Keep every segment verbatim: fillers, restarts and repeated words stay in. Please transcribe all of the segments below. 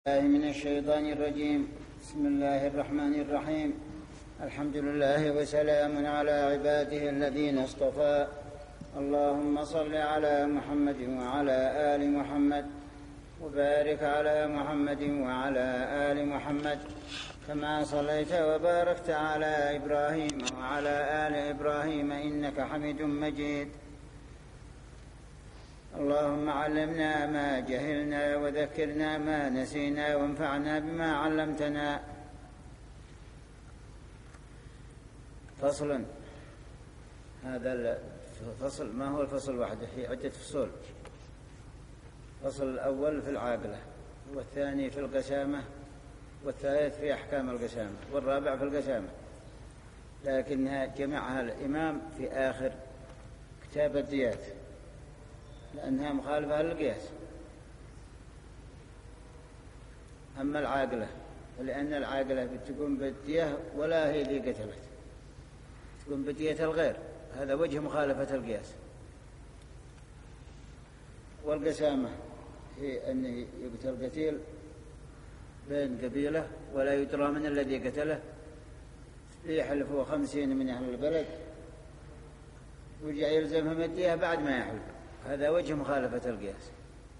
الله من الشيطان الرجيم. بسم الله الرحمن الرحيم. الحمد لله وسلام على عباده الذين اصطفى. اللهم صل على محمد وعلى آل محمد وبارك على محمد وعلى آل محمد كما صليت وباركت على إبراهيم وعلى آل إبراهيم إنك حميد مجيد. اللهم علمنا ما جهلنا وذكرنا ما نسينا وانفعنا بما علمتنا. فصل. هذا الفصل ما هو الفصل وحده، هي عدة فصول. الفصل الأول في العاقلة، والثاني في القسامة، والثالث في أحكام القسامة، والرابع في القسامة، لكنها جمعها الإمام في آخر كتاب الديات لأنها مخالفة للقياس. أما العاقلة لأن العاقلة بتقوم بالدية ولا هي ذي قتلت، تقوم بدية الغير، هذا وجه مخالفة القياس. والقسامة هي أن يقتل قتيل بين قبيلة ولا يدرى من الذي قتله، يحلفوا خمسين من أهل البلد ويجي يلزمهم الدية بعد ما يحلف، هذا وجه مخالفة القياس.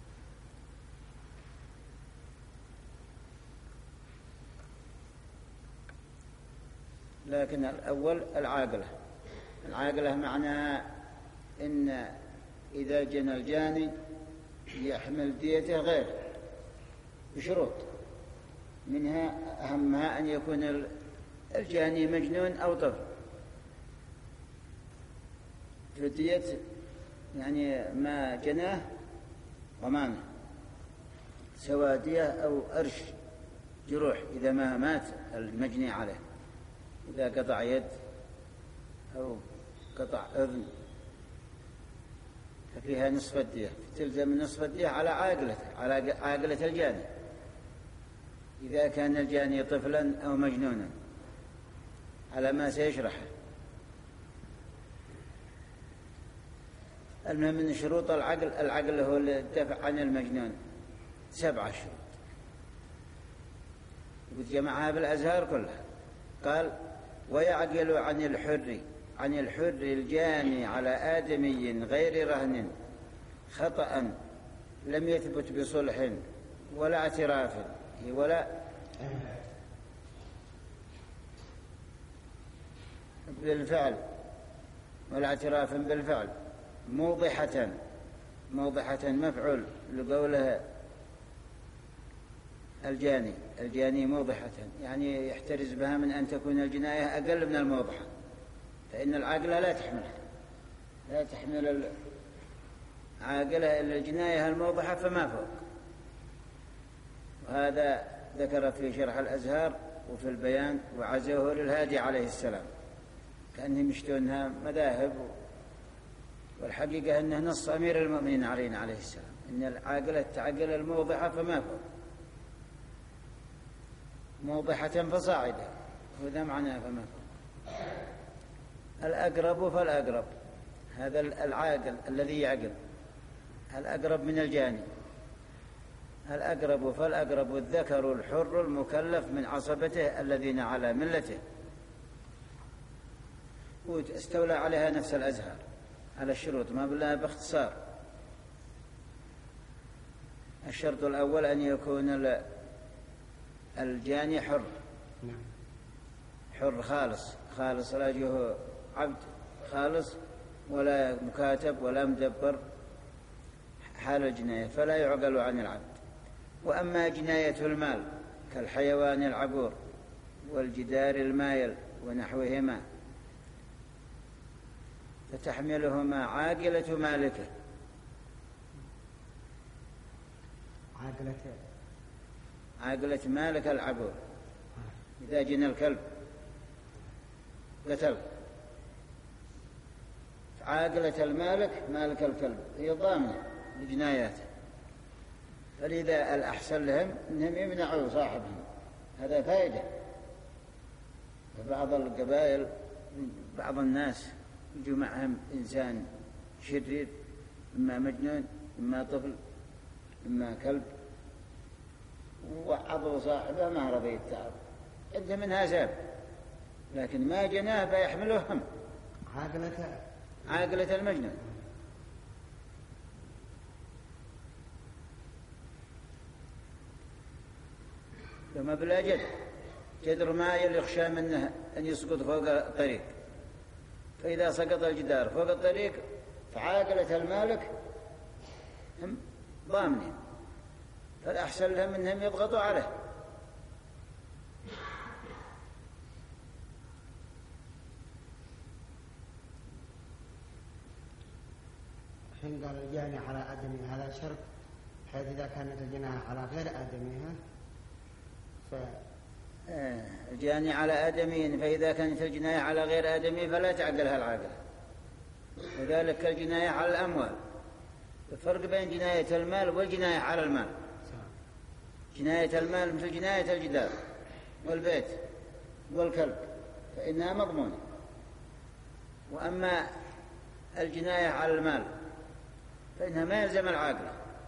لكن الأول العاقلة. العاقلة معناها إن إذا جنى الجاني يحمل ديته غير بشروط، منها أهمها أن يكون الجاني مجنون أو طفل، فدية يعني ما جناه ضمانه، سواء دية أو أرش جروح إذا ما مات المجني عليه، إذا قطع يد أو قطع أذن ففيها نصف الدية، تلزم نصف الدية على عاقلته، على عاقلة الجاني إذا كان الجاني طفلا أو مجنونا على ما سيشرحه. المهم من شروط العقل، العقل هو الدفع عن المجنون، سبعة شروط وجمعها بالأزهار كلها. قال: ويعقل عن الحر عن الحر الجاني على آدمي غير رهن خطأ لم يثبت بصلح ولا اعتراف ولا بالفعل ولا اعتراف بالفعل موضحة. موضحة مفعول لقوله الجاني، الجاني موضحة يعني يحترز بها من أن تكون الجناية أقل من الموضحة، فإن العاقلة لا تحمل لا تحمل العاقلة إلا الجناية الموضحة فما فوق. وهذا ذكر في شرح الأزهار وفي البيان، وعزوه للهادي عليه السلام، كأنهم يشتونها مذاهب، والحقيقة أنه نص أمير المؤمنين علينا عليه السلام إن العاقلة تعقل الموضحة فما فوق، موضحة فصاعدة، وذا معناه فما فوق. الأقرب فالأقرب، هذا العاقل الذي يعقل، الأقرب من الجاني. الأقرب فالأقرب الذكر الحر المكلف من عصبته الذين على ملته. واستولى عليها نفس الأزهار على الشروط، ما بالله باختصار. الشرط الأول أن يكون الجاني حر، حر خالص خالص، لا يجوه عبد خالص ولا مكاتب ولا مدبر حال الجناية، فلا يعقل عن العبد. وأما جناية المال كالحيوان العبور والجدار المايل ونحوهما فتحملهما عاقلة مالكه. عاقلة عاقلة مالك العبور، إذا جنى الكلب قتل، عاقلة المالك مالك الكلب هي ضامنة لجناياته، فلذا الأحسن لهم أنهم يمنعوا صاحبهم، هذا فائدة. فبعض القبائل بعض الناس يجوا معهم إنسان شرير، إما مجنون إما طفل إما كلب، ووعظوا صاحبه ما رضي يتعظ، عنده منها ساب، لكن ما جناه فيحمله هم. عاقلة عاقلة المجنون. لما بلا جد جدر ماء يخشى منه أن يسقط فوق الطريق، فإذا سقط الجدار فوق الطريق فعاقلة المالك هم ضامنين، فالأحسن لهم أنهم يضغطوا عليه. حين قال الجاني على آدمي هذا شرط، حيث إذا كانت الجناية على غير آدميها ف... آه الجاني على آدمي، فإذا كانت الجناية على غير آدمي فلا تعقلها العاقل. وذلك الجناية على الأموال. الفرق بين جناية المال والجناية على المال. جناية المال مثل جناية الجدار والبيت والكلب فإنها مضمونة، وأما الجناية على المال فإنها ما يلزم العاقل.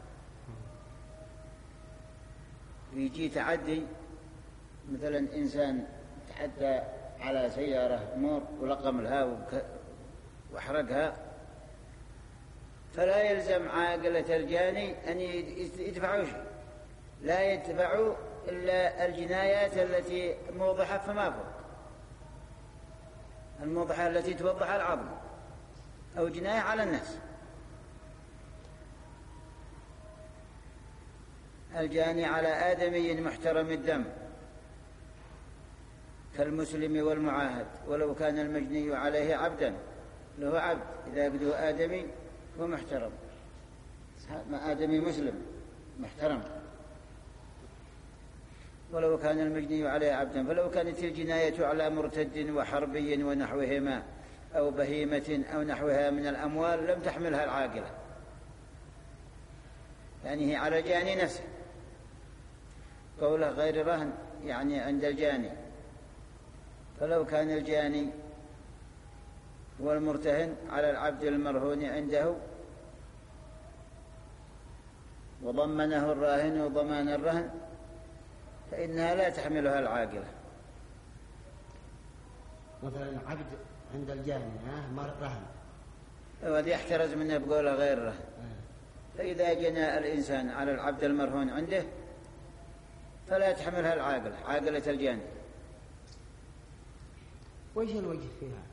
ويجي تعدي مثلا إنسان تعدى على سيارة مور ولقم لها وأحرقها، فلا يلزم عاقلة الجاني أن يدفعوا شيء، لا يدفعوا إلا الجنايات التي موضحة فما فوق، الموضحة التي توضح العظم، أو جناية على الناس. الجاني على آدمي محترم الدم كالمسلم والمعاهد، ولو كان المجني عليه عبدا، له عبد إذا قدوا آدمي هو محترم، ما آدمي مسلم محترم، ولو كان المجني عليه عبدا. فلو كانت الجناية على مرتد وحربي ونحوهما أو بهيمة أو نحوها من الأموال لم تحملها العاقلة، يعني هي على الجاني نفسه. قوله غير رهن يعني عند الجاني، فلو كان الجاني هو المرتهن على العبد المرهون عنده وضمنه الراهن ضمان الرهن فإنها لا تحملها العاقلة. مثلا عبد عند الجاني ها رهن، وهذا يحترز منه بقوله غير رهن. فإذا جنى الإنسان على العبد المرهون عنده فلا تحملها العاقلة، عاقلة الجاني. وش الوجه فيها؟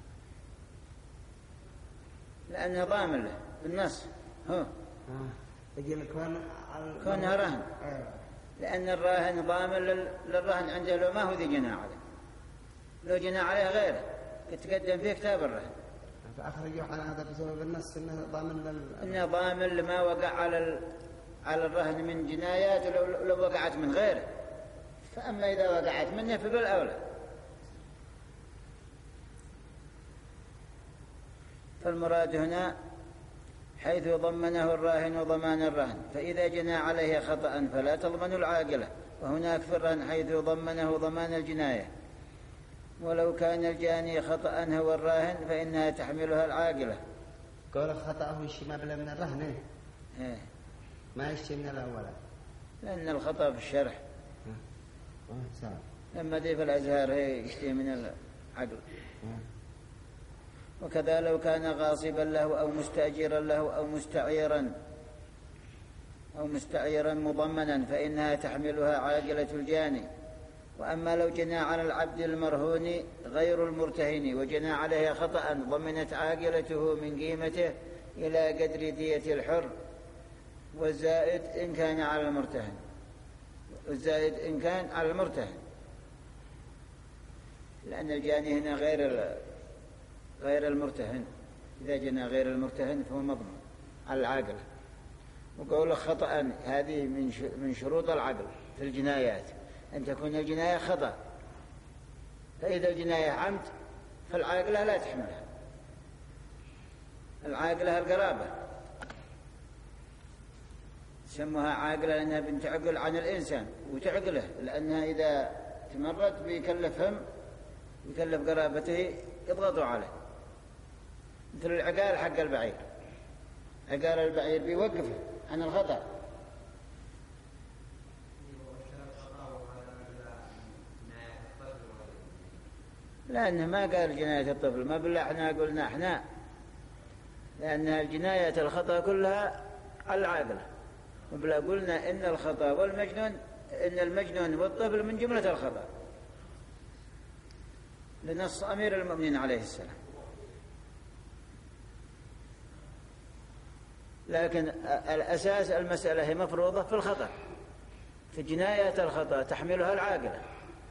لأنه ضامن له بالنص هو يقول كون كونها رهن، لأن الراهن ضامن للرهن عنده، لو ما هو ذي جنى عليه، لو جنى عليه غيره يتقدم فيه كتاب الرهن، فأخرجوا على هذا بسبب النص إنه ضامن لل... إنه ضامن لما وقع على ال... على الرهن من جنايات لو... لو وقعت من غيره. فأما إذا وقعت منه فبالأولى. فالمراد هنا حيث ضمنه الراهن ضمان الرهن، فإذا جنى عليه خطأ فلا تضمن العاقلة. وهناك في الرهن حيث ضمنه ضمان الجناية، ولو كان الجاني خطأ هو الراهن فإنها تحملها العاقلة. قول خطأه يشي ما بلا من الرهن إيه؟ ما يشي من الأول، لأن الخطأ في الشرح لما دي في الأزهار هي يشتي من العقل. وكذا لو كان غاصبا له أو مستأجرا له أو مستعيرا أو مستعيرا مضمنا فإنها تحملها عاقلة الجاني. وأما لو جنى على العبد المرهون غير المرتهن وجنى عليه خطأ ضمنت عاقلته من قيمته إلى قدر دية الحر، والزائد إن كان على المرتهن، والزائد إن كان على المرتهن، لأن الجاني هنا غير غير المرتهن، إذا جنى غير المرتهن فهو مضمون على العاقلة. وقوله خطأ هذه من شروط العقل في الجنايات أن تكون الجناية خطأ، فإذا الجناية عمد فالعاقلة لا تحملها، العاقلة القرابة، سموها عاقلة لأنها بنت عقل عن الإنسان وتعقله، لأنها إذا تمرت بيكلفهم يكلف قرابته يضغطوا عليه، مثل العقال حق البعير، عقال البعير بيوقفه عن الخطأ. لأنه ما قال جناية الطفل، ما بالله احنا قلنا احنا، لأن الجناية الخطأ كلها على العاقلة، وبلا قلنا إن الخطأ والمجنون إن المجنون والطفل من جملة الخطأ لنص أمير المؤمنين عليه السلام. لكن الأساس المسألة هي مفروضة في الخطأ، في جناية الخطأ تحملها العاقلة،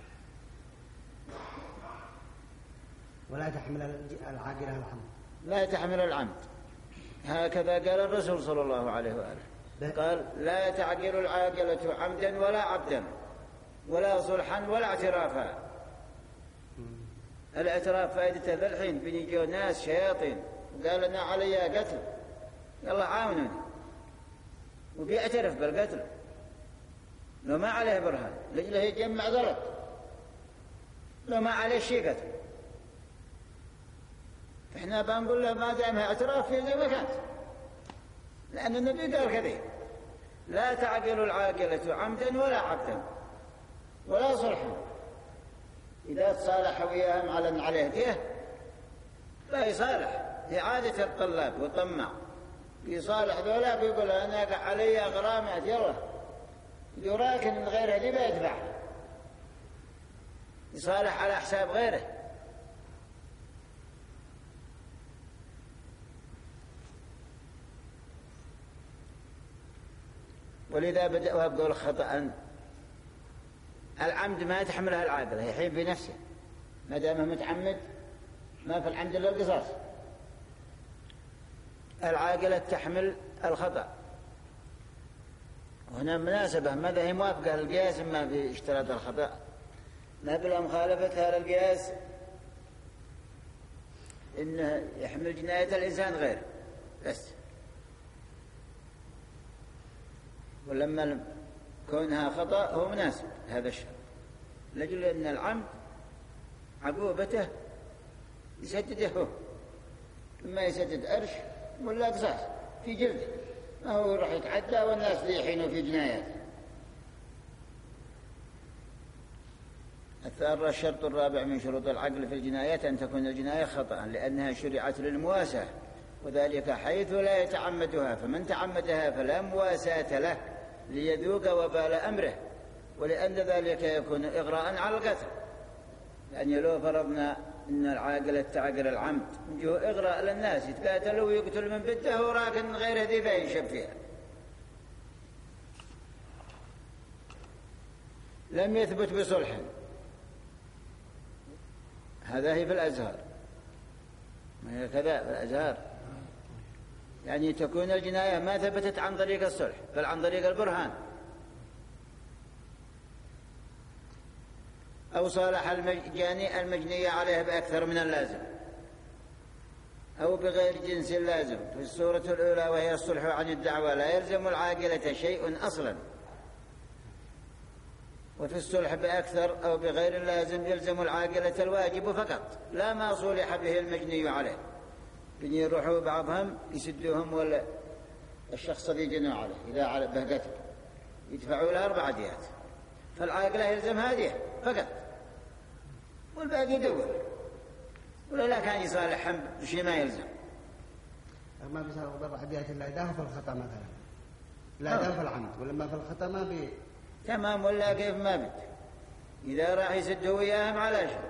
ولا تحمل العاقلة العمد، لا تحمل العمد. هكذا قال الرسول صلى الله عليه وآله، قال لا تعقل العاقلة عمدا ولا عبدا ولا صلحا ولا اعترافا. الاعتراف فائدته ذا الحين بنيجوا ناس شياطين وقال لنا علي قتل، يلا عاونوني، وبيعترف بالقتل لو ما عليه برهان، لجله يجمع غلط لو ما عليه شيء قتل. احنا بنقول له ما دام اعتراف في زي ما كانت، لأن النبي قال كذا لا تعقل العاقلة عمدا ولا عبدا ولا صلحا. إذا تصالح وياهم على أن عليه ديه لا يصالح، هي عادة الطلاب والطماع، يصالح ذولا بيقول أنا علي غرامات يلا يراكن من غيره دي بيدفع، يصالح على حساب غيره. ولذا بدأوا بقول خطأ العمد ما تحملها العاقلة، هي حين في نفسه ما دام متعمد ما في العمد إلا القصاص. العاقلة تحمل الخطأ، وهنا مناسبة ماذا هي موافقة للقياس ما في اشتراط الخطأ، ما بلا مخالفتها للقياس إنه يحمل جناية الإنسان غير بس. ولما كونها خطأ هو مناسب هذا الشرط، لأجل أن العمد عقوبته يسدده هو، إما يسدد أرش ولا قصاص في جلده، ما هو راح يتعدى والناس ليحينوا في جنايات. الثالث الشرط الرابع من شروط العقل في الجنايات أن تكون الجناية خطأ لأنها شرعت للمواساة، وذلك حيث لا يتعمدها، فمن تعمدها فلا مواساة له ليذوق وبال أمره، ولأن ذلك يكون إغراء على القتل. لأن لو فرضنا أن العاقلة تعقل العمد يجوا إغراء للناس يتقاتلوا ويقتل من بده وراكن غير ذي فينشب فيها. لم يثبت بصلح، هذا هي في الأزهار، ما هي كذا في الأزهار، يعني تكون الجناية ما ثبتت عن طريق الصلح بل عن طريق البرهان، أو صالح الجاني المجنية عليه بأكثر من اللازم، أو بغير جنس اللازم. في الصورة الأولى وهي الصلح عن الدعوة لا يلزم العاقلة شيء أصلا، وفي الصلح بأكثر أو بغير اللازم يلزم العاقلة الواجب فقط لا ما صلح به المجني عليه. بني يروحوا بعضهم يسدوهم ولا الشخص الذي جنوا عليه إذا على به قتل يدفعوا له أربع ديات، فالعاقلة يلزم هذه فقط والباقي يدور، ولا لا كان يصالحهم بشيء ما يلزم. ما بيصالحوا بأربع ديات إلا إذا في الخطأ مثلا، لا إذا في العمد، ولما في الخطأ ما بي تمام ولا كيف ما بد. إذا راح يسدوا وياهم على شيء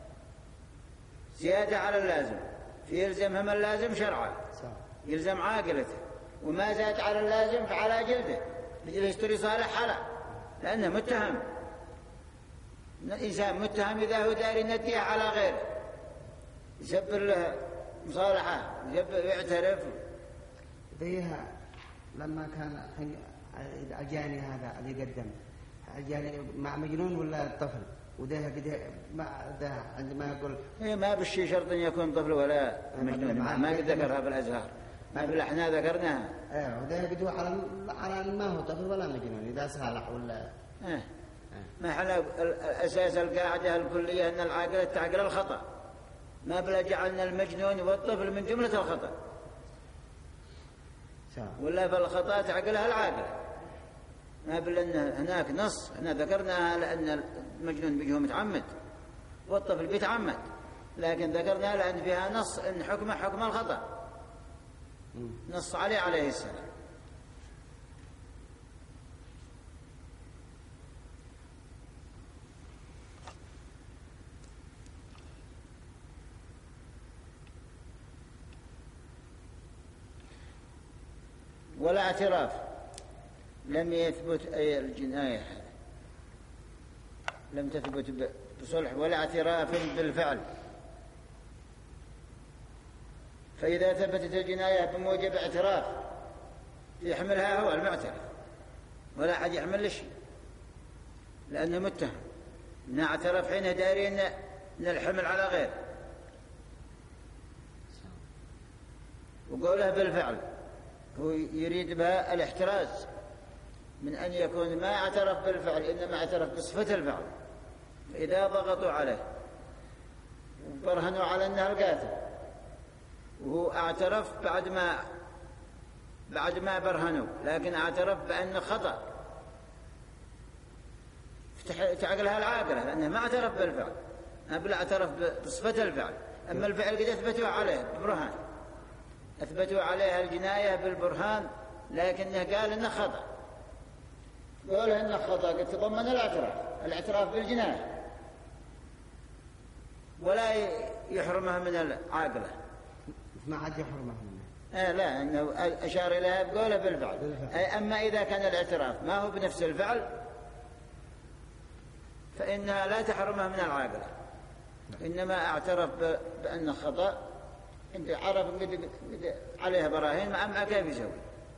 زيادة على اللازم فيلزمهم اللازم شرعا، يلزم عاقلته، وما زاد على اللازم فعلى جلده يجي يشتري صالح حلا، لأنه متهم. الإنسان متهم إذا هو داري نديه على غيره يسبر له مصالحة يعترف. بيها لما كان الجاني هذا اللي قدم الجاني مع مجنون ولا طفل، وده كده ما ده عندما يقول إيه ما بالشي شرط أن يكون طفل ولا مجنون، ما قد ذكرها في الأزهار، ما في الأحنا ذكرناها. إيه وده كده على على ما هو طفل ولا مجنون إذا صالح ولا إيه ما حنا الأساس القاعدة الكلية أن العاقلة تعقل الخطأ، ما بلا جعلنا المجنون والطفل من جملة الخطأ، ولا فالخطأ تعقلها العاقلة، ما بلا أن هناك نص احنا ذكرناها لأن المجنون بيجه متعمد والطفل بيتعمد، لكن ذكرنا لأن فيها نص إن حكمه حكم الخطأ، نص عليه عليه السلام. ولا اعتراف لم يثبت أي الجناية لم تثبت بصلح ولا اعتراف بالفعل، فإذا ثبتت الجناية بموجب اعتراف يحملها هو المعترف، ولا أحد يحمل شيء لأنه متهم. إن اعترف حين داري أن الحمل على غير، وقوله بالفعل هو يريد بها الاحتراز من أن يكون ما اعترف بالفعل إنما اعترف بصفة الفعل. فإذا ضغطوا عليه وبرهنوا على أنه القاتل وهو اعترف بعد ما بعد ما برهنوا، لكن اعترف بأنه خطأ، تعقلها العاقلة لأنه ما اعترف بالفعل، بل اعترف بصفة الفعل. أما الفعل قد أثبتوا عليه ببرهان، أثبتوا عليها الجناية بالبرهان، لكنه قال إنه خطأ. قوله إنه خطأ قد تضمن الاعتراف الاعتراف بالجناية، ولا يحرمها من العاقلة، ما عاد يحرمها منه. آه لا، إنه أشار إليها بقوله بالفعل. أي أما إذا كان الاعتراف ما هو بنفس الفعل فإنها لا تحرمها من العاقلة، إنما اعترف بأنه خطأ، انت عرف قد عليها براهين ما كيف يسوي،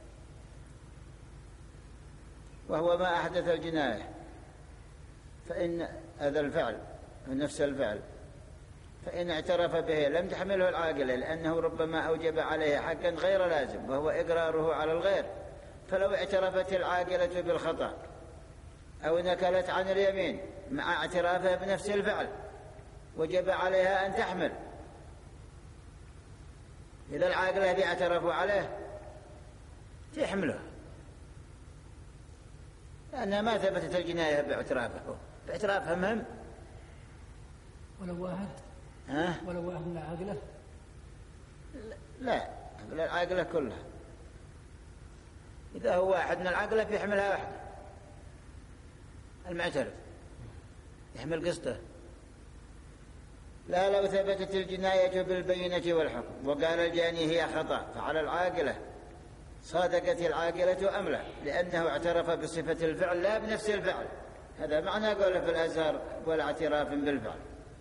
وهو ما أحدث الجناية، فإن هذا الفعل نفس الفعل فإن اعترف به لم تحمله العاقلة، لأنه ربما أوجب عليه حقا غير لازم وهو إقراره على الغير. فلو اعترفت العاقلة بالخطأ أو نكلت عن اليمين مع اعترافها بنفس الفعل وجب عليها أن تحمل. إذا العاقلة اللي اعترفوا عليه تحمله، لأنها ما ثبتت الجناية باعترافه، باعترافها مهم. ولو واحد ها؟ ولو واحد من العاقلة لا، العاقلة كلها. إذا هو واحد من العاقلة بيحملها واحد، المعترف يحمل قسطه. لا، لو ثبتت الجناية بالبينة والحكم وقال الجاني هي خطأ فعلى العاقلة، صادقت العاقلة أم لا، لأنه اعترف بصفة الفعل لا بنفس الفعل. هذا معنى قوله في الأزهر ولا اعتراف بالفعل.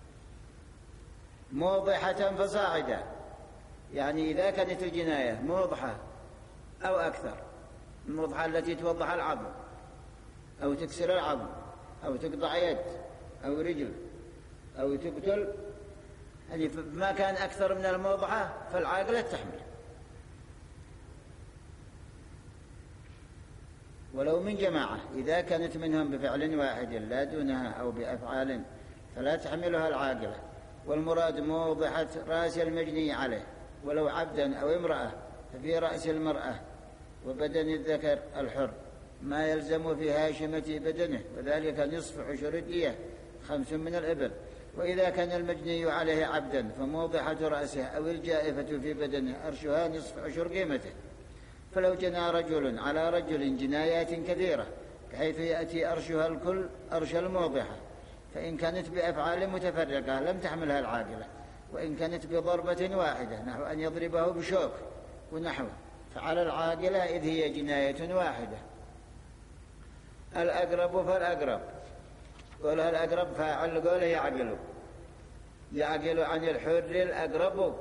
موضحة فصاعدة، يعني إذا كانت الجناية موضحة أو أكثر، الموضحة التي توضح العظم أو تكسر العظم أو تقطع يد أو رجل أو تقتل، يعني ما كان أكثر من الموضحة فالعاقلة تحمل. ولو من جماعة إذا كانت منهم بفعل واحد لا دونها أو بأفعال فلا تحملها العاقلة. والمراد موضحة رأس المجني عليه، ولو عبدا أو امرأة ففي رأس المرأة وبدن الذكر الحر ما يلزم في هاشمة بدنه، وذلك نصف عشر الدية خمس من الإبل. وإذا كان المجني عليه عبدا فموضحة رأسه أو الجائفة في بدنه أرشها نصف عشر قيمته. فلو جنى رجل على رجل جنايات كثيرة بحيث يأتي أرشها الكل أرش الموضحة، فإن كانت بأفعال متفرقة لم تحملها العاقلة، وإن كانت بضربة واحدة نحو أن يضربه بشوك ونحوه فعلى العاقلة إذ هي جناية واحدة. الأقرب فالأقرب، قولها الأقرب فاعل قوله يعقل، يعقل عن الحر الأقرب.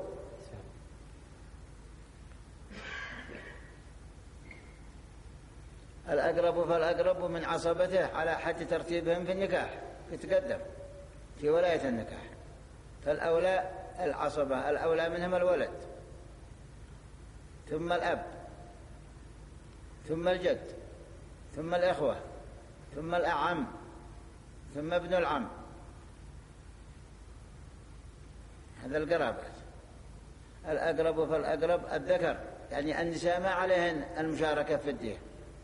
الأقرب فالأقرب من عصبته على حد ترتيبهم في النكاح يتقدم في ولاية النكاح، فالأولى العصبة، الأولى منهم الولد ثم الأب ثم الجد ثم الإخوة ثم الأعم ثم ابن العم. هذا القرابات. الأقرب فالأقرب الذكر، يعني النساء ما عليهن المشاركة في الدين،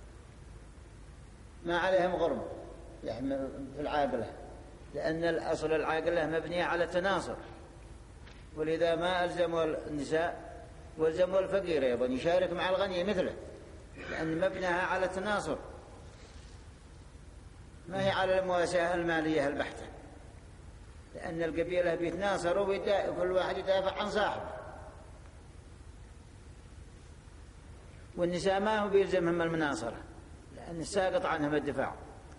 ما عليهم غرم يعني في العاقلة، لأن الأصل العاقلة مبنية على التناصر، ولذا ما ألزموا النساء والزموا الفقير أيضا يشارك مع الغني مثله، لأن مبناها على التناصر ما هي على المواساة المالية البحتة، لأن القبيلة بيتناصروا وكل واحد يدافع عن صاحبه، والنساء ما هو بيلزمهم المناصرة لأن الساقط عنهم الدفاع.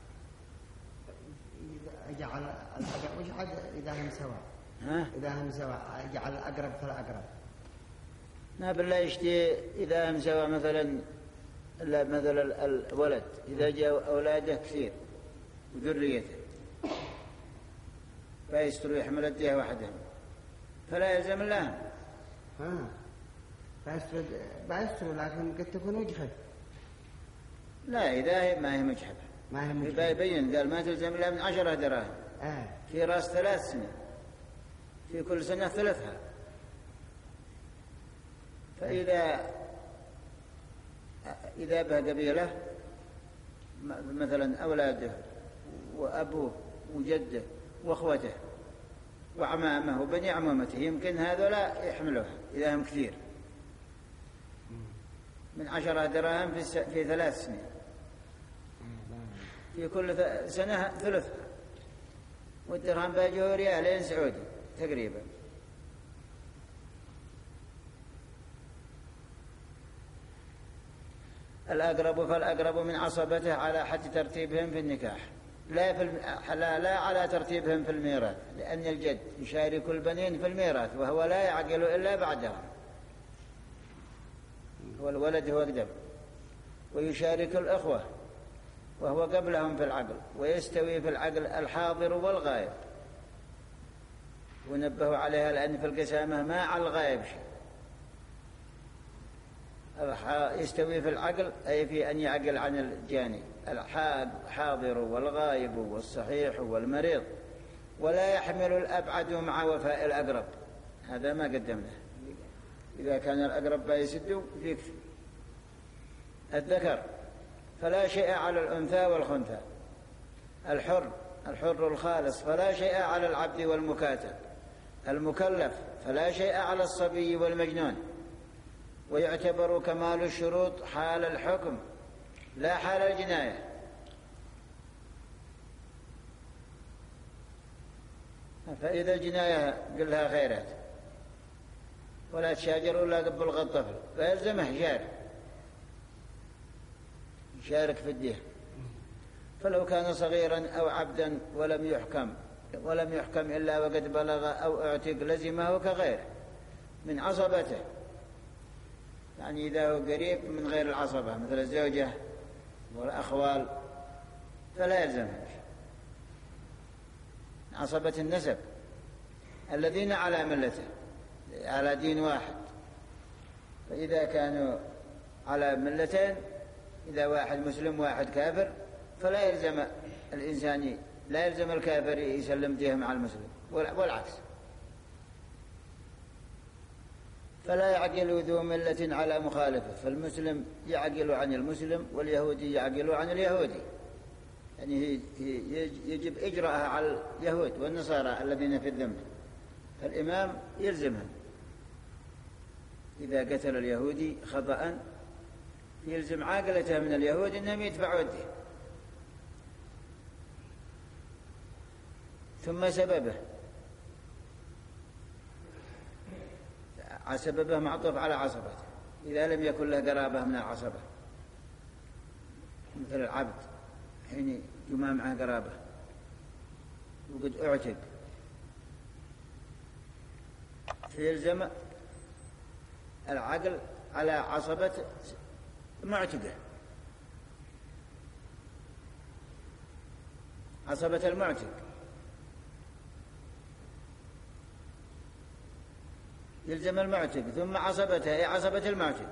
يجعل الأقرب وش عاد إذا هم سوا ها؟ إذا هم سوا يجعل الأقرب فالأقرب ما بالله يشتي إذا هم سوا مثلا مثلا الولد إذا جاء أولاده كثير وذريته فيستروا يحمل الديه وحدهم فلا يلزم الله. ها فيستروا فيستروا لكن قد تكون وجهه. لا إذا هي ما هي مجحفة ما هي مجحفة. يبين قال ما تلزم الله من عشرة دراهم آه. في رأس ثلاث سنين في كل سنة ثلثها. فإذا إذا به قبيلة مثلا أولاده وأبوه وجده وأخوته وعمامه وبني عمامته يمكن هذولا يحملوها إذا هم كثير من عشرة دراهم في, الس... في ثلاث سنين في كل سنة ثلثها، والدرهم باجه ريالين سعودي تقريبا. الأقرب فالأقرب من عصبته على حد ترتيبهم في النكاح لا, في الم... لا, لا على ترتيبهم في الميراث، لأن الجد يشارك البنين في الميراث وهو لا يعقل إلا بعدها، والولد هو أقدم، ويشارك الأخوة وهو قبلهم في العقل، ويستوي في العقل الحاضر والغائب، ونبهوا عليها لأن في القسامة ما على الغائب شيء. يستوي في العقل أي في أن يعقل عن الجاني الحاضر والغائب والصحيح والمريض، ولا يحمل الأبعد مع وفاء الأقرب. هذا ما قدمناه. إذا كان الأقرب يسد يكفي. الذكر فلا شيء على الأنثى والخنثى. الحر الحر الخالص فلا شيء على العبد والمكاتب. المكلف فلا شيء على الصبي والمجنون. ويعتبر كمال الشروط حال الحكم لا حال الجناية. فإذا الجناية قل لها خيرات ولا تشاجر ولا قبل الطفل فيلزمه يشارك يشارك في الدية. فلو كان صغيرا أو عبدا ولم يحكم ولم يحكم إلا وقد بلغ أو اعتق لزمه كغيره من عصبته، يعني إذا هو قريب من غير العصبة مثل الزوجة والأخوال فلا يلزمه عصبة النسب الذين على ملته على دين واحد. فإذا كانوا على ملتين إذا واحد مسلم واحد كافر فلا يلزم الإنسان لا يلزم الكافر يسلم ديه مع المسلم والعكس. فلا يعقل ذو ملة على مخالفه، فالمسلم يعقل عن المسلم واليهودي يعقل عن اليهودي، يعني يجب إجراءها على اليهود والنصارى الذين في الذمة، فالإمام يلزمهم إذا قتل اليهودي خطأ يلزم عاقلته من اليهود أنهم يدفعوا الدين. ثم سببه سببه معطوف على عصبته إذا لم يكن له قرابة من العصبة، مثل العبد حين يجمع معه قرابة وقد اعتق فيلزم العقل على عصبة معتقه عصبة المعتق، يلزم المعتق ثم عصبته أي عصبة المعتق.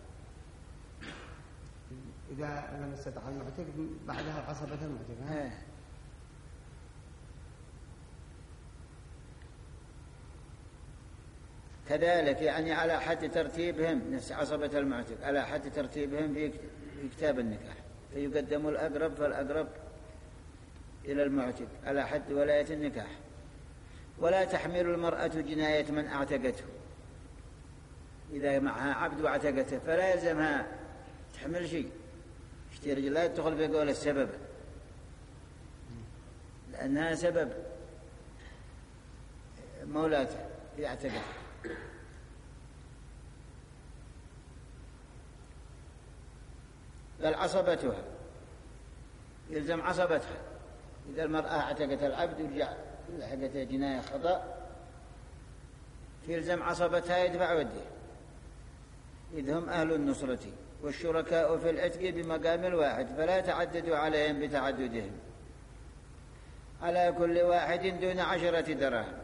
إذا لم يستطع المعتق بعدها عصبة المعتق. كذلك يعني على حد ترتيبهم نفس عصبة المعتق على حد ترتيبهم في كتاب النكاح، فيقدم الأقرب فالأقرب إلى المعتق على حد ولاية النكاح. ولا تحمل المرأة جناية من اعتقته، إذا معها عبد واعتقته فلا يلزمها تحمل شيء. اشتي رجل لا تدخل في قول السبب، لأنها سبب مولاته إذا اعتقته. بل عصبتها يلزم عصبتها. إذا المرأة اعتقت العبد ورجع لحقتها جناية خطأ يلزم عصبتها يدفع وديه، إذ هم أهل النصرة والشركاء في العتق بمقام الواحد، فلا تعددوا عليهم بتعددهم، على كل واحد دون عشرة دراهم.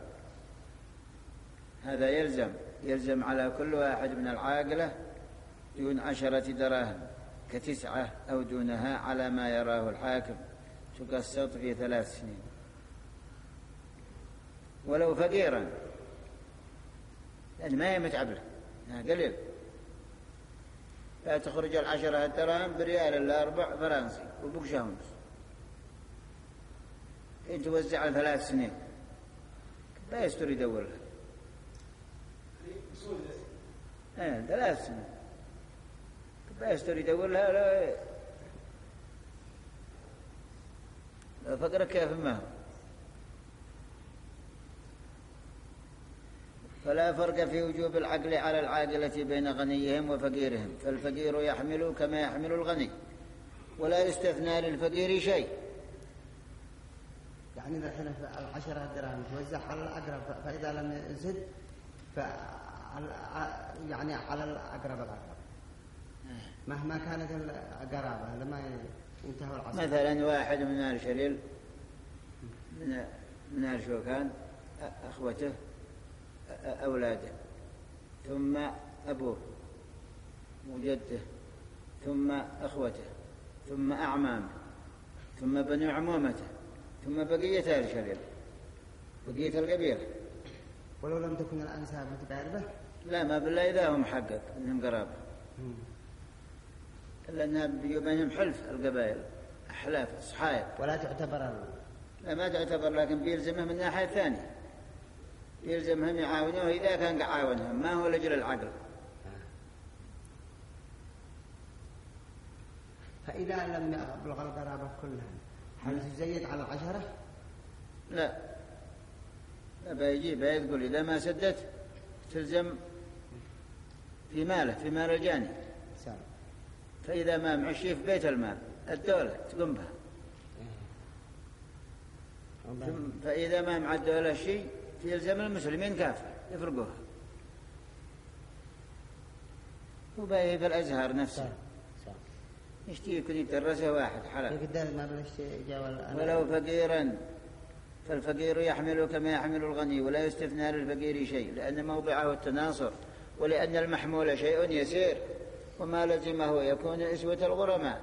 هذا يلزم يلزم على كل واحد من العاقلة دون عشرة دراهم، كتسعة أو دونها على ما يراه الحاكم، تقسط في ثلاث سنين. ولو فقيرا، لأن ما هي متعبلة، قليل، لا تخرج العشرة الدراهم بريال إلا أربع فرنسي وبقشة ونص، إن توزع على ثلاث سنين لا يستر يدور لها. ايه ثلاث سنين لا يستر يدور لها. لا لو فقر كيف ما هو. فلا فرق في وجوب العقل على العاقلة بين غنيهم وفقيرهم، فالفقير يحمل كما يحمل الغني، ولا يستثنى للفقير شيء. يعني إذا الحين العشرة دراهم توزع على الأقرب، فإذا لم يزد يعني على الأقرب الأقرب مهما كانت القرابة لما ينتهوا العصر. مثلا واحد من آل شليل من من آل شوكان أخوته أولاده، ثم أبوه وجده، ثم أخوته، ثم أعمامه، ثم بنو عمومته، ثم بقية آل شليل، بقية القبيلة. ولو لم تكن الأنساب متقاربة؟ لا، ما بالله إذا هم حقق إنهم قرابة، لأنها بينهم حلف القبائل، أحلاف صحايا، ولا تعتبر. لا ما تعتبر، لكن بيلزمهم من الناحية الثانية، يلزمهم يعاونوه إذا كان عاونهم، ما هو لجل العقل. فإذا لم يبلغ القرابة كلها هل تزيد على العشرة؟ لا لا، بيجي بيقول إذا ما سدت تلزم في ماله، في مال الجاني. فإذا ما معشي في بيت المال الدولة تقوم بها، فإذا ما مع الدولة شيء يلزم المسلمين كافة يفرقوها. وباقي في الأزهر نفسه يشتي يكون يترسه واحد حلال، ولو فقيرا، فالفقير يحمل كما يحمل الغني، ولا يستثنى للفقير شيء، لأن موضعه التناصر، ولأن المحمول شيء يسير، وما لزمه يكون إسوة الغرماء،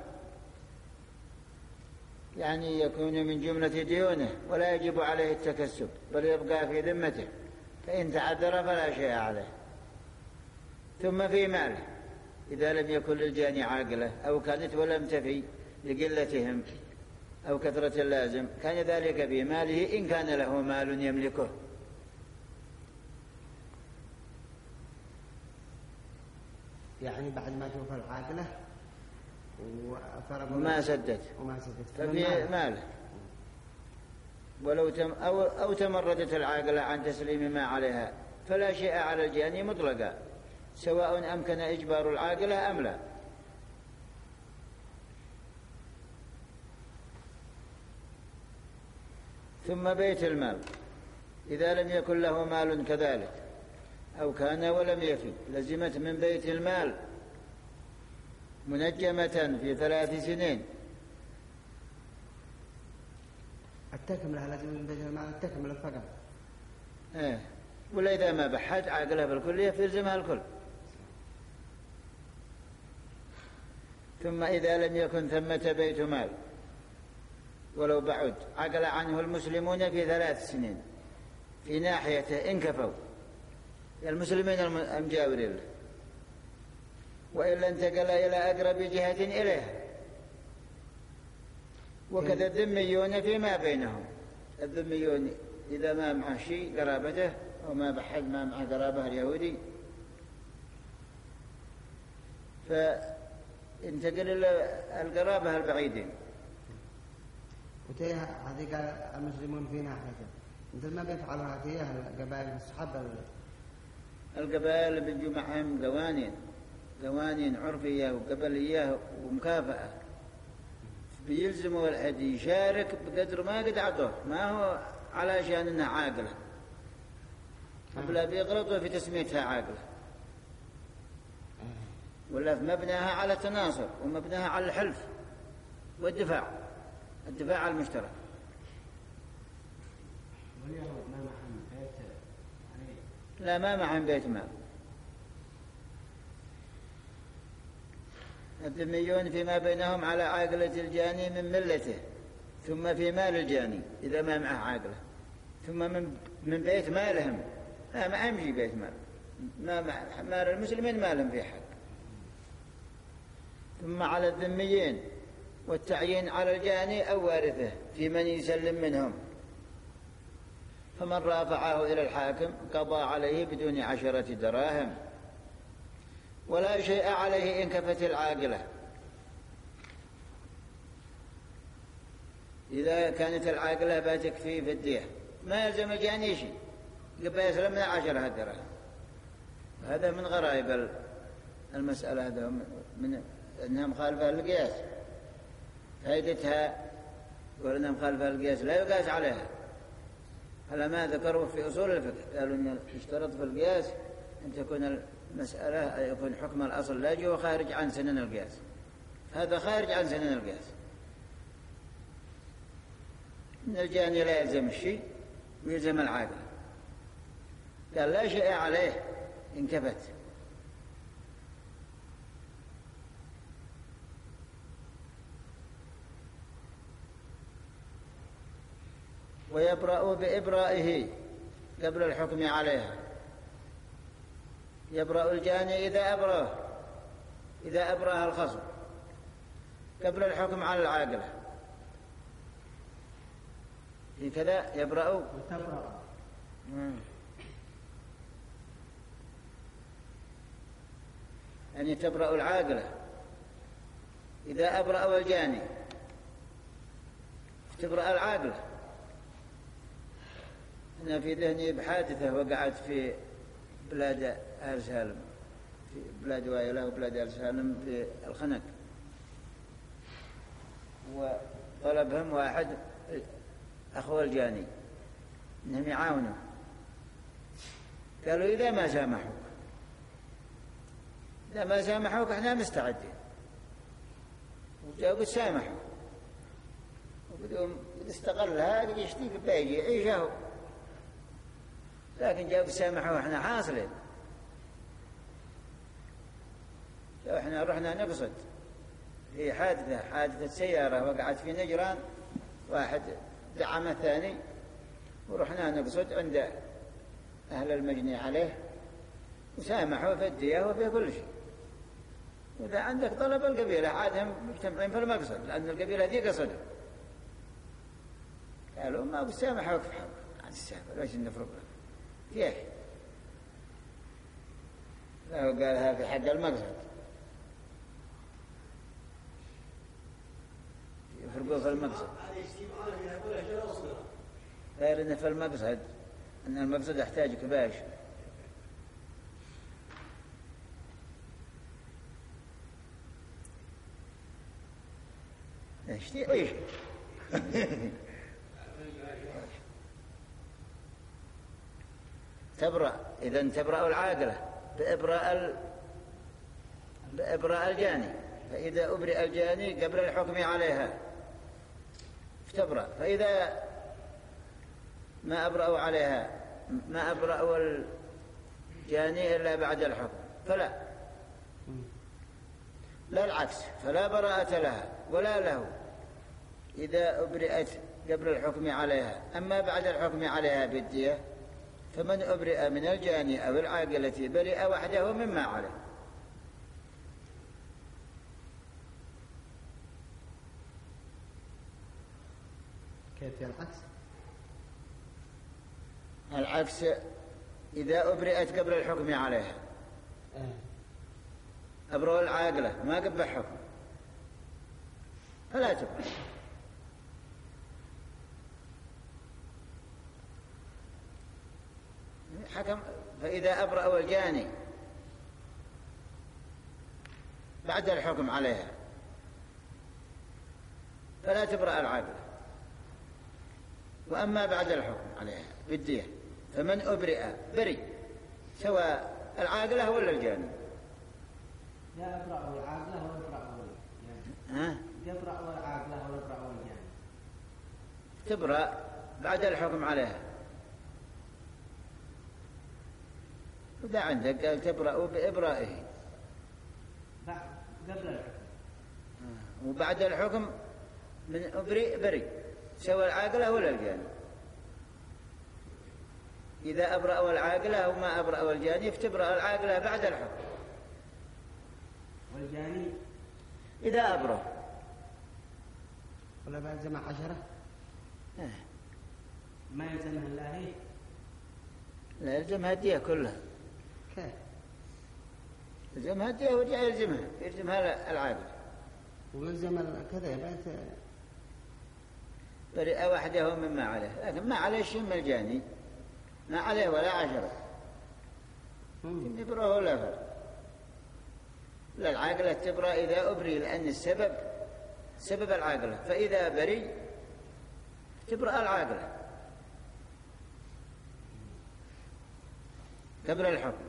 يعني يكون من جملة ديونه، ولا يجب عليه التكسب، بل يبقى في ذمته، فإن تعذر فلا شيء عليه. ثم في ماله إذا لم يكن للجاني عاقلة، أو كانت ولم تفي لقلتهم أو كثرة اللازم، كان ذلك في ماله إن كان له مال يملكه. يعني بعد ما توفى العاقلة وما سدت وما سدت ففي ماله، ولو تم أو, أو تمردت العاقلة عن تسليم ما عليها، فلا شيء على الجاني مطلقا، سواء أمكن إجبار العاقلة أم لا. ثم بيت المال إذا لم يكن له مال كذلك، أو كان ولم يفي، لزمت من بيت المال منجمة في ثلاث سنين. التكملة لازم من بيت المال التكملة فقط. إيه، ولا إذا ما بحث عاقلها بالكلية فيلزمها الكل. ثم إذا لم يكن ثمة بيت مال ولو بعد، عقل عنه المسلمون في ثلاث سنين في ناحيته إن كفوا المسلمين المجاورين له، وإلا انتقل إلى أقرب جهة إليها. وكذا الذميون فيما بينهم، الذميون إذا ما معه شيء قرابته أو ما بحد ما معه قرابه اليهودي فانتقل إلى القرابة البعيدين. وتيها هذيك المسلمون في ناحيته مثل ما بيفعلوا فيها القبائل الصحابة. القبائل بيجوا معهم قوانين قوانين عرفية وقبلية ومكافأة، بيلزموا الأحد يشارك بقدر ما قد عطوه، ما هو علشان إنها عاقلة، ولا بيغلطوا في تسميتها عاقلة، ولا في مبناها على التناصر ومبناها على الحلف والدفاع الدفاع على المشترك. لا ما معهم بيت مال. الذميون فيما بينهم على عاقلة الجاني من ملته، ثم في مال الجاني إذا ما معه عاقلة، ثم من من بيت مالهم. لا ما أمشي بيت مال، ما مال المسلمين ما لهم في حق. ثم على الذميين والتعيين على الجاني أو وارثه في من يسلم منهم، فمن رافعه إلى الحاكم قضى عليه بدون عشرة دراهم، ولا شيء عليه إن كفت العاقلة. إذا كانت العاقلة بتكفي في الدية ما يلزم الجاني شيء، يبقى يسلم من عشرة دراهم. هذا من غرائب المسألة، هذا من أنها مخالفة للقياس. فائدتها وأنها مخالفة للقياس لا يقاس عليها، على ما ذكروا في أصول الفقه. قالوا أن يشترط في القياس أن تكون المسألة يكون حكم الأصل لاجئ وخارج عن سنن القياس. هذا خارج عن سنن القياس. إن الجاني لا يلزم الشيء ويلزم العاقل. قال لا شيء عليه إن كفت. ويبرأ بإبرائه قبل الحكم عليها. يبرأ الجاني إذا أبراه إذا أبراه الخصم قبل الحكم على العاقلة. في كذا يبرأ وتبرأ. يعني تبرأ العاقلة إذا أبرأ الجاني، تبرأ العاقلة. أنا في ذهني بحادثة وقعت في بلاد آل سالم، في بلاد وايلة وبلاد آل سالم في الخنق، وطلبهم واحد أخو الجاني إنهم يعاونوا. قالوا إذا ما سامحوك إذا ما سامحوك إحنا مستعدين. وجاءوا سامحوا وبدهم استقلها يشتيك بيجي يعيشه، لكن جاءوا سامحوا إحنا حاصلين. إحنا رحنا نقصد في حادثة حادثة سيارة وقعت في نجران، واحد دعم الثاني، ورحنا نقصد عند أهل المجني عليه وسامحوا في الدية وفي كل شيء. وإذا عندك طلب القبيلة عادهم مجتمعين في المقصد، لأن القبيلة ذي قصدوا. قالوا ما بسامحوا في حق عن السافر، ليش نفرق لك كيف؟ لا هو قالها في حق المقصد، يفرقوا في المقصد. غير إن في المقصد أن المقصد يحتاج كباش. ايش ايش تبرأ إذن تبرأ العاقلة بإبراء ال... بإبراء الجاني. فإذا أبرئ الجاني قبل الحكم عليها تبرأ. فإذا ما أبرأوا عليها ما أبرأوا الجاني إلا بعد الحكم فلا، لا العكس، فلا براءة لها ولا له إذا أبرئت قبل الحكم عليها. أما بعد الحكم عليها بالدية فمن أبرئ من الجاني أو العاقلة برئ وحده مما عليه. كيف العكس؟ العكس إذا أبرئت قبل الحكم عليها، أبرأ العاقلة ما قبل حكم فلا تبرأ. حكم فإذا أبرأ الجاني بعد الحكم عليها فلا تبرأ العاقلة. وأما بعد الحكم عليها بالدية فمن أبرئ بري سواء العاقلة ولا الجاني. لا أبرأ العاقلة ولا أبرأ الجاني. ها؟ يبرأ العاقلة ولا أبرأ الجاني. تبرأ بعد الحكم عليها. وده عندك قال تبرأ بإبرائه قبل الحكم، وبعد الحكم من أبرئ بري سواء العاقلة ولا الجاني. إذا أبرأ العاقلة أو ما أبرأ الجاني فتبرأ العاقلة بعد الحكم. والجاني إذا أبرأ ولا بعد زمان عشرة ما يلزمها الله. لا يلزمها الدية كلها. كيف؟ يلزمها الدية ورجع يلزمها يلزمها العاقل. ويلزم كذا يبقى برئ وحده مما عليه، لكن ما عليه شيء من الجاني، ما عليه ولا عشرة يبرأ ولا فرق. لا العاقلة تبرأ إذا أبري لأن السبب سبب العاقلة، فإذا بري تبرأ العاقلة قبل الحكم.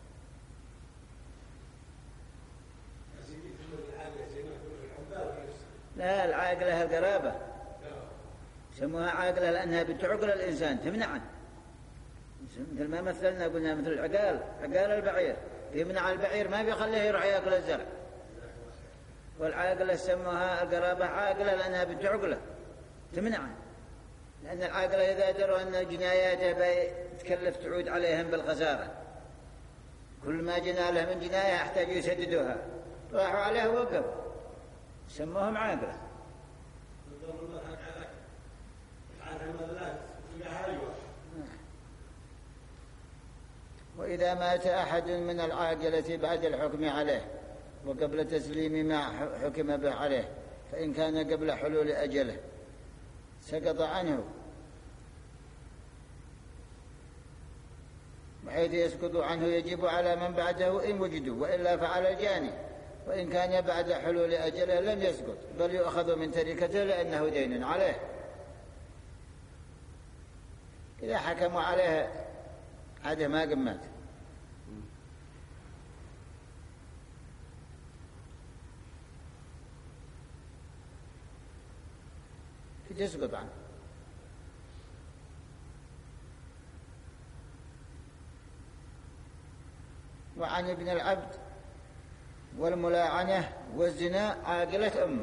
لا العاقلة القرابة سموها عاقلة لأنها بتعقل الإنسان تمنع عنه، مثل ما مثلنا قلنا مثل العقال عقال البعير يمنع البعير ما بيخليه يروح يأكل الزرع. والعاقلة سموها القرابة عاقلة لأنها بتعقله تمنع عنه، لأن العاقلة إذا دروا أن جناياته بتكلف تعود عليهم بالخسارة، كل ما جنا له من جناية يحتاج يسددوها راحوا عليه ووقفوا سموهم عاقلة. وإذا مات أحد من العاقلة بعد الحكم عليه وقبل تسليم ما حكم به عليه فإن كان قبل حلول أجله سقط عنه بحيث يسقط عنه يجب على من بعده إن وجدوا، وإلا فعلى الجاني. وإن كان بعد حلول أجله لم يسقط بل يؤخذ من تركته لأنه دين عليه. إذا حكموا عليه عاده ما قد مات تسقط عنه. وعن ابن العبد والملاعنة والزنا عاقلة أمه.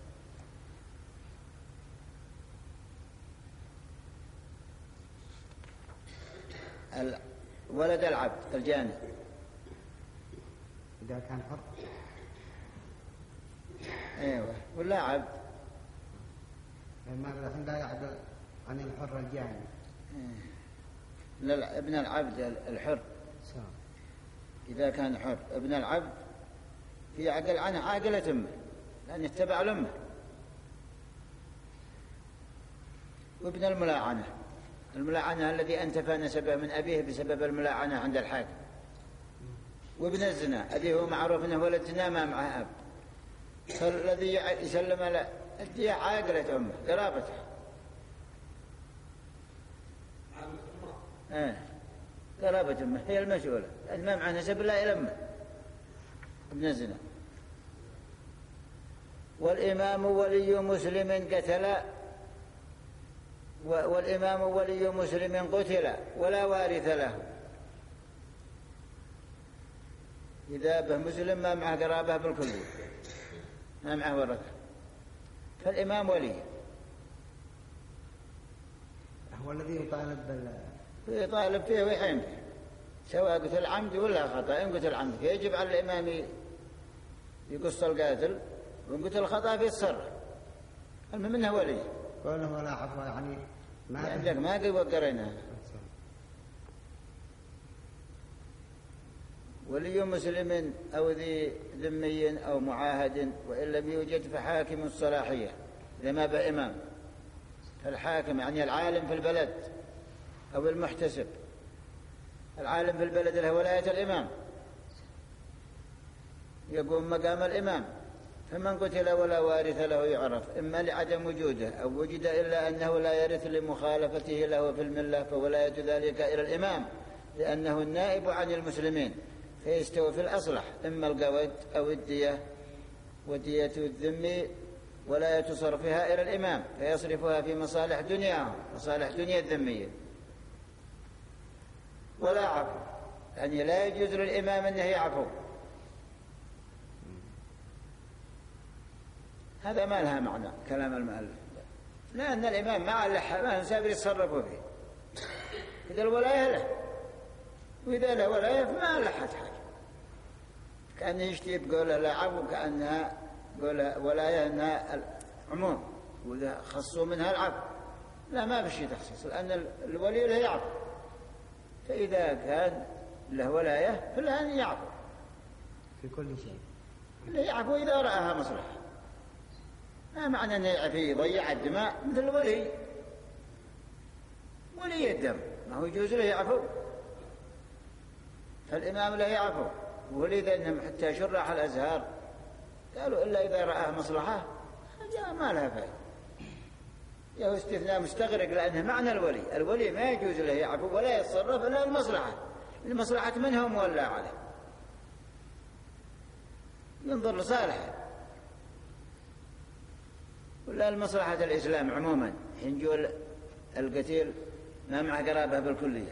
ولد العبد الجاني إذا كان حر أيوة ولا عبد ما الحين لا يعدل عن الحر الجاني. لا ابن العبد الحر صح. إذا كان حر ابن العبد في عقل عنه عاقلة أمه لأن يتبع الأمة. وابن الملاعنة الملاعنة الذي أنتفى نسبه من أبيه بسبب الملاعنة عند الحاكم. وابن الزنا الذي هو معروف أنه ولد زنا ما معه أب، فالذي يسلم له الدية عاقلة أمه قرابته. آه. قرابة أمه هي المسؤولة لأن ما معه نسب لا إلى أمه ابن الزنا. والإمام ولي مسلم قتل والإمام ولي مسلم قتل ولا وارث له. إذا به مسلم ما معه قرابة بالكلية ما معه ورثة فالإمام ولي هو الذي يطالب بال يطالب فيه ويحين فيه سواء قتل عمد ولا خطأ. إن قتل عمد يجب على الإمام يقص القاتل وإن قتل خطأ فيتصرف. المهم إنه ولي قوله ولا عفو يعني ما عندك ما قد وقريناه ولي مسلم أو ذي ذمي أو معاهد، وإن لم يوجد فحاكم الصلاحية إذا ما بقى إمام. فالحاكم يعني العالم في البلد أو المحتسب. العالم في البلد له ولاية الإمام، يقوم مقام الإمام. فمن قتل ولا وارث له يعرف، إما لعدم وجوده أو وجد إلا أنه لا يرث لمخالفته له في الملة، فولاية ذلك إلى الإمام لأنه النائب عن المسلمين، فيستوي في الأصلح إما القود أو الدية. ودية الذم ولاية صرفها إلى الإمام، فيصرفها في مصالح دنياهم، مصالح دنيا الذمية. ولا عفو، يعني لا يجوز للإمام أنه يعفو. هذا ما لها معنى كلام المؤلف، لأن الإمام ما على ما سابر يتصرفوا فيه. إذا الولاية له، وإذا له ولاية فما لحت حاجة. كأنه يشتي بقوله لا عفو، كأنها قوله ولاية أنها عموم، وإذا خصوا منها العفو. لا، ما في شيء تخصيص، لأن الولي له يعفو. فإذا كان له ولاية فله أن يعفو في كل شيء، له يعفو إذا رأها مصلحة. ما معنى أنه يعفي يضيع الدماء مثل الولي. ولي الدم ما هو يجوز له يعفو، فالإمام له يعفو. ولذا إنهم حتى شرح الأزهار قالوا إلا إذا رأى مصلحة جاء ما لها فائدة. يهو استثناء مستغرق، لأنه معنى الولي. الولي ما يجوز له يعفو ولا يتصرف إلا المصلحة. المصلحة من هو مولى عليه، ينظر لصالحه ولا المصلحة الإسلام عموما. حين جو القتيل ما معه قرابة بالكلية،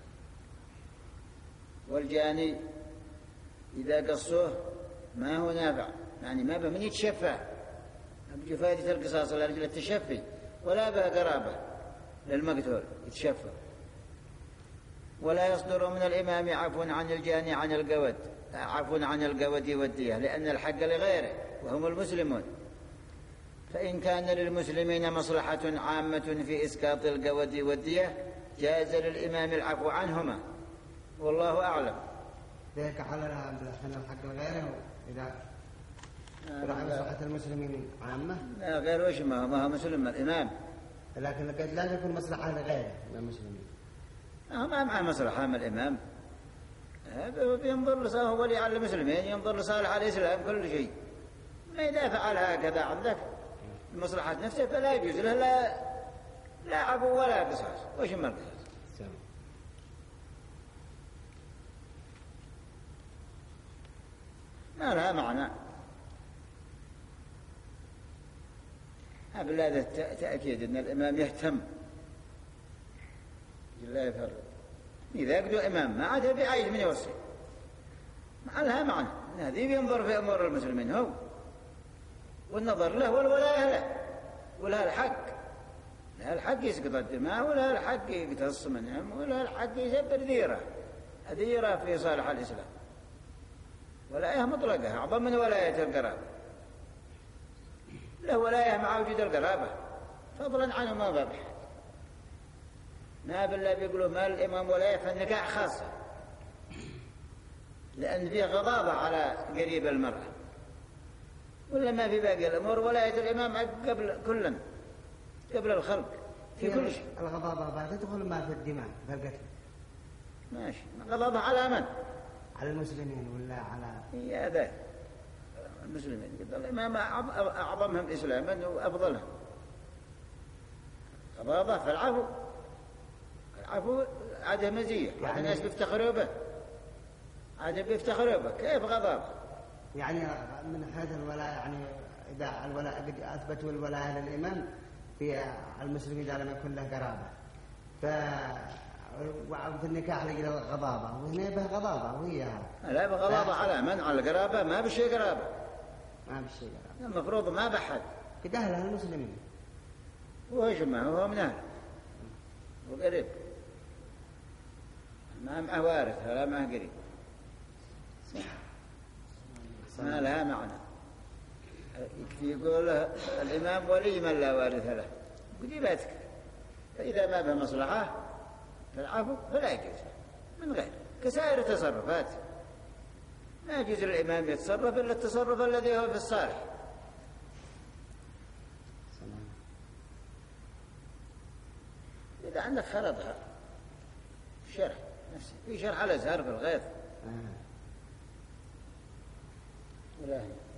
والجاني إذا قصوه ما هو نافع، يعني ما به من يتشفى بجو فائدة القصاص لأجل التشفي، ولا به قرابة للمقتول يتشفى. ولا يصدر من الإمام عفو عن الجاني عن القود، عفو عن القود والدية، لأن الحق لغيره وهم المسلمون. فإن كان للمسلمين مصلحة عامة في إسقاط القود والدية جاز للإمام العفو عنهما، والله أعلم. ذلك حللها عن الحق لغيره إذا رأى مصلحة المسلمين عامة. لا، غير وش ما هو ما هو مسلم الإمام، لكن قد لا تكون مصلحة لغيره من المسلمين. ما مع مصلحة من الإمام، ينظر لصالح ولي على المسلمين، ينظر لصالح الإسلام كل شيء. ما إذا فعل هكذا عندك مصلحة نفسه فلا يجوز له لا لا عفو ولا قصاص. وش ما القصاص؟ ما لها معنى. هذا تأكيد أن الإمام يهتم لا يفرق. إذا يقدوا إمام ما عاد بعيد من يوصي، ما لها معنى. هذه ينظر في أمور المسلمين هو، والنظر له والولاية له، ولا الحق لا الحق يسقط الدماء، ولا الحق يقتص منهم، ولا الحق يسبر ذيرة ذيرة في صالح الإسلام. ولاية مطلقة أعظم من ولاية القرابة. له ولاية مع وجود القرابة، فضلا عنه ما ذبح. ما بالله بيقولوا ما الإمام ولاية فالنكاح خاصة، لأن فيه غضاضة على قريب المرأة، ولا ما في باقي الأمور ولاية الإمام قبل كلا قبل الخلق في كل شيء. الغضاضة بعد تدخل ما في الدماء في القتل ماشي. غضاضة على من؟ على المسلمين ولا على يا ذا المسلمين. الإمام أعظمهم إسلاما وأفضلهم. غضاضة فالعفو، العفو عاده مزية، يعني الناس بيفتخروا به، عاده بيفتخروا به. كيف غضاضة؟ يعني من حيث الولاء، يعني إذا الولاء قد أثبتوا الولاء للإمام في المسلمين إذا لم يكن له قرابة، ف وفي النكاح لقي غضاضة، وهنا به غضاضة وهي لا بغضاضة على من؟ على القرابة. ما بشيء قرابة، ما بشيء قرابة. المفروض ما بحد قد أهلها المسلمين. وإيش ما هو من أهل وقريب، ما معه وارث ولا معه قريب، ما لها معنى. يقول الإمام ولي من لا وارث له، قريباتك. فإذا ما به مصلحة فالعفو فلا يجوز من غير كسائر التصرفات. ما يجوز الإمام يتصرف إلا التصرف الذي هو في الصالح. إذا عندك خلطها شرح نفسه في شرح الأزهر في الغيث. آه. إلهي